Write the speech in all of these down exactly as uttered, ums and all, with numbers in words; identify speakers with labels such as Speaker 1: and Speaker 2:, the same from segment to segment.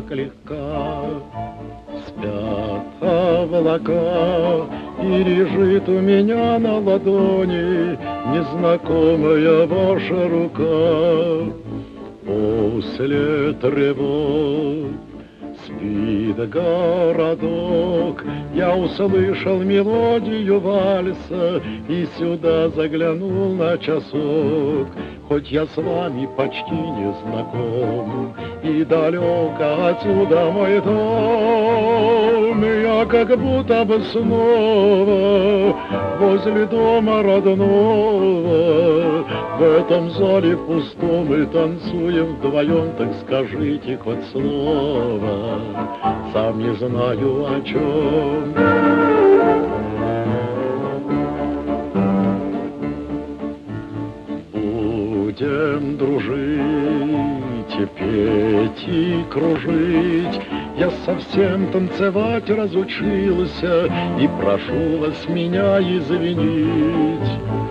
Speaker 1: так легка. Спят облака, и лежит у меня на ладони незнакомая ваша рука. После тревог спит городок, я услышал мелодию вальса и сюда заглянул на часок. Хоть я с вами почти не знаком, и далеко отсюда мой дом, я как будто бы снова возле дома родного. В этом зале пустом мы танцуем вдвоем, так скажите хоть слово, сам не знаю о чем. Будем дружить, петь и кружить. Я совсем танцевать разучился, и прошу вас меня извинить.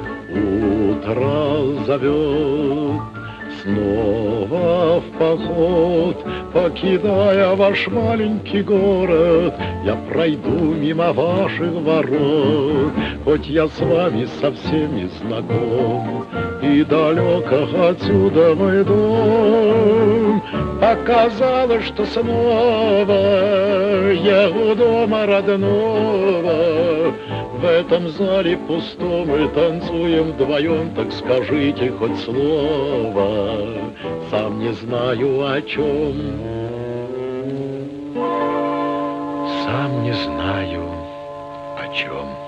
Speaker 1: Утро зовет снова в поход, покидая ваш маленький город, я пройду мимо ваших ворот. Хоть я с вами совсем не знаком, и далеко отсюда мой дом, показалось, что снова я у дома родного. В этом зале пустом мы танцуем вдвоем, так скажите хоть слово, сам не знаю о чем. Сам не знаю о чем.